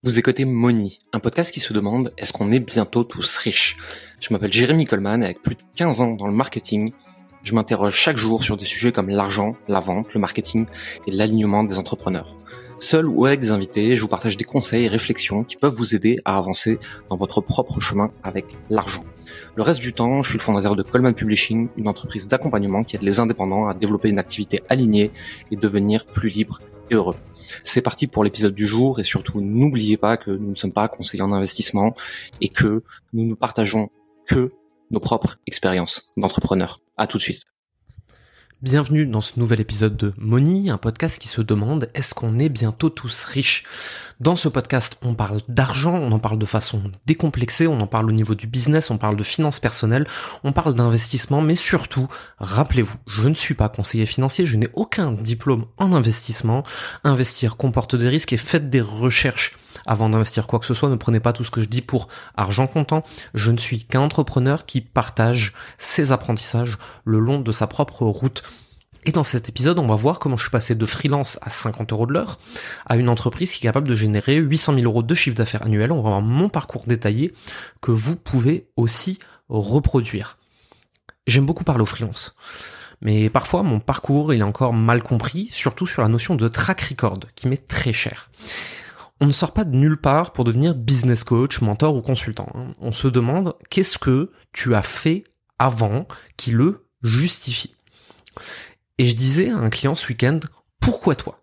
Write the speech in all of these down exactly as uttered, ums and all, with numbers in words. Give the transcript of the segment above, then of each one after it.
Vous écoutez Money, un podcast qui se demande est-ce qu'on est bientôt tous riches? Je m'appelle Jérémy Coleman et avec plus de quinze ans dans le marketing, je m'interroge chaque jour sur des sujets comme l'argent, la vente, le marketing et l'alignement des entrepreneurs. Seul ou avec des invités, je vous partage des conseils et réflexions qui peuvent vous aider à avancer dans votre propre chemin avec l'argent. Le reste du temps, je suis le fondateur de Coleman Publishing, une entreprise d'accompagnement qui aide les indépendants à développer une activité alignée et devenir plus libre et heureux. C'est parti pour l'épisode du jour et surtout n'oubliez pas que nous ne sommes pas conseillers en investissement et que nous ne partageons que nos propres expériences d'entrepreneurs. À tout de suite. Bienvenue dans ce nouvel épisode de Money, un podcast qui se demande est-ce qu'on est bientôt tous riches? Dans ce podcast, on parle d'argent, on en parle de façon décomplexée, on en parle au niveau du business, on parle de finances personnelles, on parle d'investissement, mais surtout, rappelez-vous, je ne suis pas conseiller financier, je n'ai aucun diplôme en investissement. Investir comporte des risques et faites des recherches avant d'investir quoi que ce soit. Ne prenez pas tout ce que je dis pour argent comptant. Je ne suis qu'un entrepreneur qui partage ses apprentissages le long de sa propre route. Et dans cet épisode, on va voir comment je suis passé de freelance à cinquante euros de l'heure à une entreprise qui est capable de générer huit cent mille euros de chiffre d'affaires annuel. On va voir mon parcours détaillé que vous pouvez aussi reproduire. J'aime beaucoup parler aux freelance. Mais parfois, mon parcours, il est encore mal compris, surtout sur la notion de track record, qui m'est très chère. On ne sort pas de nulle part pour devenir business coach, mentor ou consultant. On se demande qu'est-ce que tu as fait avant qui le justifie. Et je disais à un client ce week-end, pourquoi toi?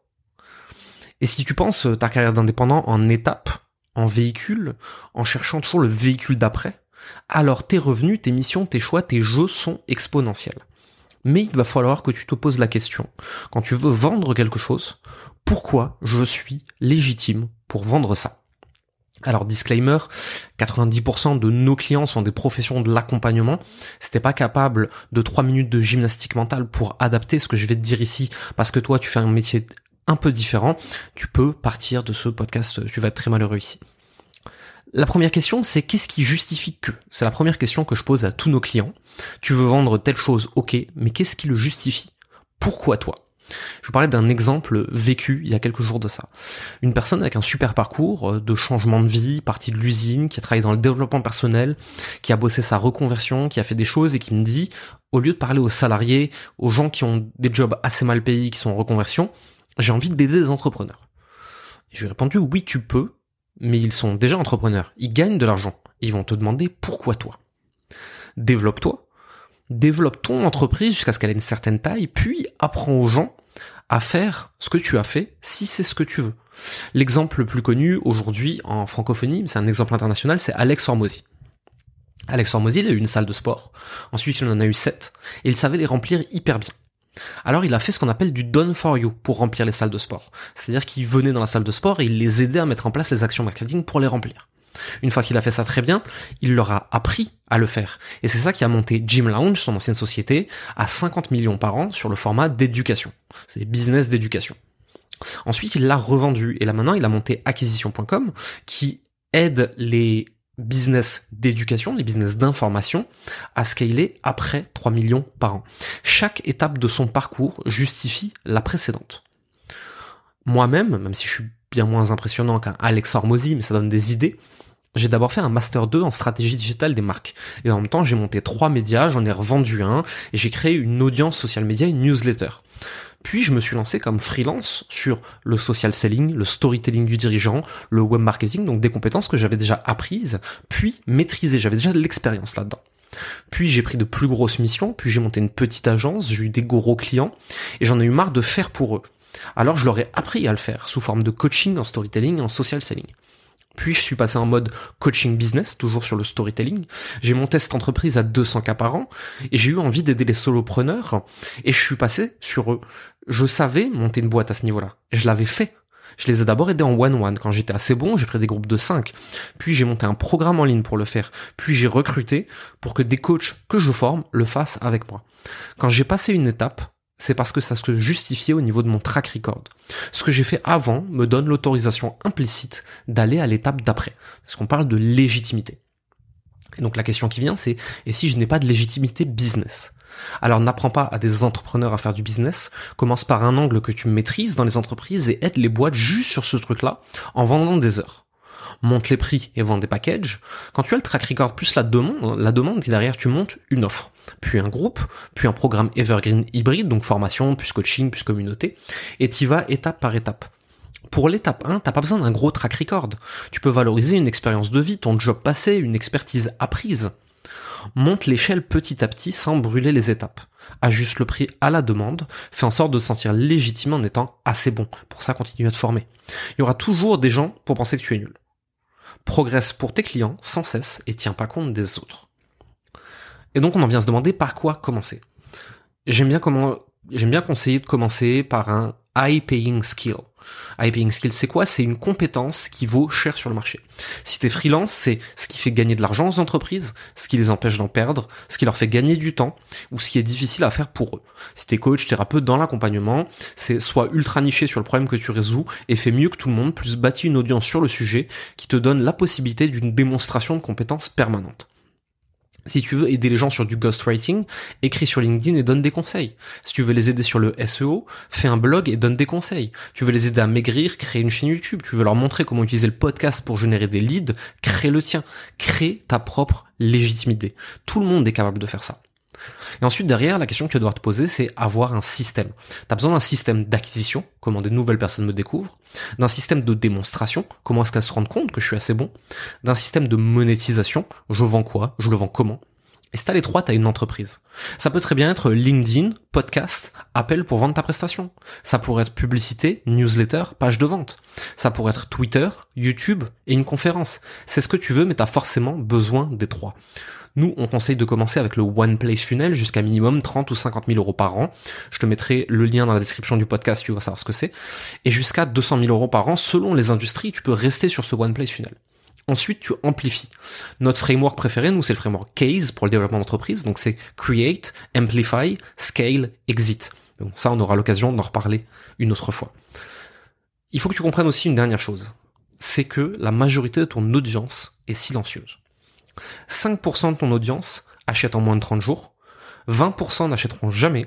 Et si tu penses ta carrière d'indépendant en étapes, en véhicule, en cherchant toujours le véhicule d'après, alors tes revenus, tes missions, tes choix, tes jeux sont exponentiels. Mais il va falloir que tu te poses la question, quand tu veux vendre quelque chose, pourquoi je suis légitime pour vendre ça? Alors disclaimer, quatre-vingt-dix pour cent de nos clients sont des professions de l'accompagnement. Si t'es pas capable de trois minutes de gymnastique mentale pour adapter ce que je vais te dire ici, parce que toi tu fais un métier un peu différent, tu peux partir de ce podcast, tu vas être très malheureux ici. La première question, c'est qu'est-ce qui justifie que? C'est la première question que je pose à tous nos clients. Tu veux vendre telle chose, ok, mais qu'est-ce qui le justifie? Pourquoi toi? Je vous parlais d'un exemple vécu il y a quelques jours de ça. Une personne avec un super parcours de changement de vie, partie de l'usine, qui a travaillé dans le développement personnel, qui a bossé sa reconversion, qui a fait des choses et qui me dit, au lieu de parler aux salariés, aux gens qui ont des jobs assez mal payés, qui sont en reconversion, j'ai envie d'aider des entrepreneurs. Et je lui ai répondu, oui tu peux, mais ils sont déjà entrepreneurs, ils gagnent de l'argent. Ils vont te demander pourquoi toi. Développe-toi, développe ton entreprise jusqu'à ce qu'elle ait une certaine taille, puis apprends aux gens à faire ce que tu as fait si c'est ce que tu veux. L'exemple le plus connu aujourd'hui en francophonie, c'est un exemple international, c'est Alex Hormozy. Alex Hormozy, il a eu une salle de sport, ensuite il en a eu sept, et il savait les remplir hyper bien. Alors il a fait ce qu'on appelle du done for you pour remplir les salles de sport. C'est-à-dire qu'il venait dans la salle de sport et il les aidait à mettre en place les actions marketing pour les remplir. Une fois qu'il a fait ça très bien, il leur a appris à le faire. Et c'est ça qui a monté Gym Lounge, son ancienne société, à cinquante millions par an sur le format d'éducation. C'est business d'éducation. Ensuite, il l'a revendu. Et là maintenant, il a monté acquisition point com qui aide les business d'éducation, les business d'information à scaler après trois millions par an. Chaque étape de son parcours justifie la précédente. Moi-même, même si je suis bien moins impressionnant qu'un Alex Hormozy, mais ça donne des idées, j'ai d'abord fait un master deux en stratégie digitale des marques. Et en même temps, j'ai monté trois médias, j'en ai revendu un, et j'ai créé une audience social media, une newsletter. Puis je me suis lancé comme freelance sur le social selling, le storytelling du dirigeant, le web marketing, donc des compétences que j'avais déjà apprises, puis maîtrisées, j'avais déjà de l'expérience là-dedans. Puis j'ai pris de plus grosses missions, puis j'ai monté une petite agence, j'ai eu des gros clients, et j'en ai eu marre de faire pour eux. Alors je leur ai appris à le faire, sous forme de coaching en storytelling et en social selling. Puis je suis passé en mode coaching business, toujours sur le storytelling. J'ai monté cette entreprise à deux cents K par an et j'ai eu envie d'aider les solopreneurs et je suis passé sur eux. Je savais monter une boîte à ce niveau-là. Et je l'avais fait. Je les ai d'abord aidés en one-one. Quand j'étais assez bon, j'ai pris des groupes de cinq. Puis j'ai monté un programme en ligne pour le faire. Puis j'ai recruté pour que des coachs que je forme le fassent avec moi. Quand j'ai passé une étape, c'est parce que ça se justifiait au niveau de mon track record. Ce que j'ai fait avant me donne l'autorisation implicite d'aller à l'étape d'après. Parce qu'on parle de légitimité. Et donc la question qui vient, c'est et si je n'ai pas de légitimité business? Alors n'apprends pas à des entrepreneurs à faire du business, commence par un angle que tu maîtrises dans les entreprises et aide les boîtes juste sur ce truc-là en vendant des heures. monte les prix et vend des packages. Quand tu as le track record plus la demande, la demande, et derrière tu montes une offre, puis un groupe, puis un programme evergreen hybride, donc formation, plus coaching, plus communauté, et tu y vas étape par étape. Pour l'étape un, t'as pas besoin d'un gros track record. Tu peux valoriser une expérience de vie, ton job passé, une expertise apprise. Monte l'échelle petit à petit sans brûler les étapes. Ajuste le prix à la demande, fais en sorte de se sentir légitime en étant assez bon. Pour ça, continue à te former. Il y aura toujours des gens pour penser que tu es nul. Progresse pour tes clients sans cesse et tiens pas compte des autres. Et donc on en vient à se demander par quoi commencer. J'aime bien comment, j'aime bien conseiller de commencer par un high paying skill. High paying skill, c'est quoi? C'est une compétence qui vaut cher sur le marché. Si t'es freelance, c'est ce qui fait gagner de l'argent aux entreprises, ce qui les empêche d'en perdre, ce qui leur fait gagner du temps, ou ce qui est difficile à faire pour eux. Si t'es coach, thérapeute dans l'accompagnement, c'est soit ultra niché sur le problème que tu résous et fais mieux que tout le monde, plus bâtis une audience sur le sujet qui te donne la possibilité d'une démonstration de compétences permanente. Si tu veux aider les gens sur du ghostwriting, écris sur LinkedIn et donne des conseils. Si tu veux les aider sur le S E O, fais un blog et donne des conseils. Tu veux les aider à maigrir, crée une chaîne YouTube. Tu veux leur montrer comment utiliser le podcast pour générer des leads, crée le tien. Crée ta propre légitimité. Tout le monde est capable de faire ça. Et ensuite, derrière, la question que tu vas devoir te poser, c'est avoir un système. Tu as besoin d'un système d'acquisition, comment des nouvelles personnes me découvrent, d'un système de démonstration, comment est-ce qu'elles se rendent compte que je suis assez bon, d'un système de monétisation, je vends quoi, je le vends comment. Et si t'as les trois, t'as une entreprise. Ça peut très bien être LinkedIn, podcast, appel pour vendre ta prestation. Ça pourrait être publicité, newsletter, page de vente. Ça pourrait être Twitter, YouTube et une conférence. C'est ce que tu veux, mais t'as forcément besoin des trois. Nous, on conseille de commencer avec le One Place Funnel jusqu'à minimum trente ou cinquante mille euros par an. Je te mettrai le lien dans la description du podcast, tu vas savoir ce que c'est. Et jusqu'à deux cent mille euros par an, selon les industries, tu peux rester sur ce One Place Funnel. Ensuite, tu amplifies. Notre framework préféré, nous, c'est le framework CASE pour le développement d'entreprise. Donc, c'est Create, Amplify, Scale, Exit. Donc, ça, on aura l'occasion d'en reparler une autre fois. Il faut que tu comprennes aussi une dernière chose. C'est que la majorité de ton audience est silencieuse. cinq pour cent de ton audience achète en moins de trente jours, vingt pour cent n'achèteront jamais,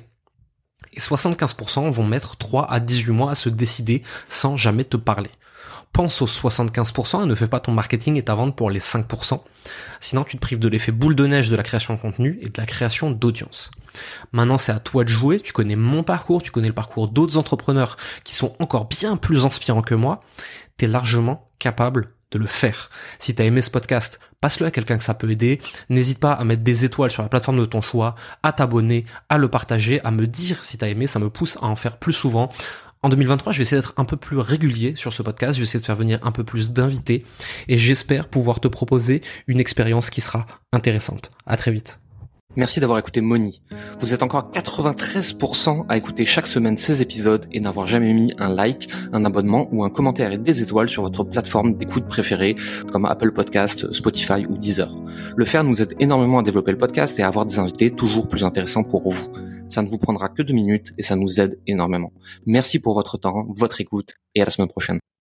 et soixante-quinze pour cent vont mettre trois à dix-huit mois à se décider sans jamais te parler. Pense aux soixante-quinze pour cent et ne fais pas ton marketing et ta vente pour les cinq pour cent. Sinon, tu te prives de l'effet boule de neige de la création de contenu et de la création d'audience. Maintenant, c'est à toi de jouer. Tu connais mon parcours, tu connais le parcours d'autres entrepreneurs qui sont encore bien plus inspirants que moi. T'es largement capable de le faire. Si t'as aimé ce podcast, passe-le à quelqu'un que ça peut aider. N'hésite pas à mettre des étoiles sur la plateforme de ton choix, à t'abonner, à le partager, à me dire si t'as aimé. Ça me pousse à en faire plus souvent. En deux mille vingt-trois, je vais essayer d'être un peu plus régulier sur ce podcast, je vais essayer de faire venir un peu plus d'invités et j'espère pouvoir te proposer une expérience qui sera intéressante. À très vite. Merci d'avoir écouté Money. Vous êtes encore quatre-vingt-treize pour cent à écouter chaque semaine ces épisodes et n'avoir jamais mis un like, un abonnement ou un commentaire et des étoiles sur votre plateforme d'écoute préférée comme Apple Podcast, Spotify ou Deezer. Le faire nous aide énormément à développer le podcast et à avoir des invités toujours plus intéressants pour vous. Ça ne vous prendra que deux minutes et ça nous aide énormément. Merci pour votre temps, votre écoute et à la semaine prochaine.